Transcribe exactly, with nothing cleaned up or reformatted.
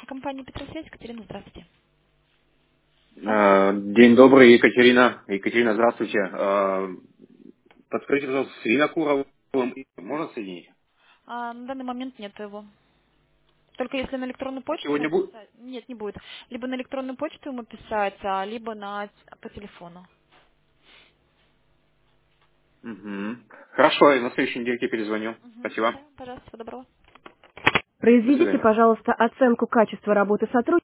Компания Петросвязь, Екатерина, здравствуйте. Э, День добрый, Екатерина. Екатерина, здравствуйте. Э, Подскажите, пожалуйста, с Винокуровым можно соединить? А, на данный момент нет его. Только если на электронную почту ему Сегодня будет? писать. Нет, не будет. Либо на электронную почту ему писать, а либо на по телефону. Угу. Хорошо, я на следующей недельке перезвоню. Угу. Спасибо. Да, пожалуйста, всего доброго. До Произведите, свидания. пожалуйста, оценку качества работы сотрудника.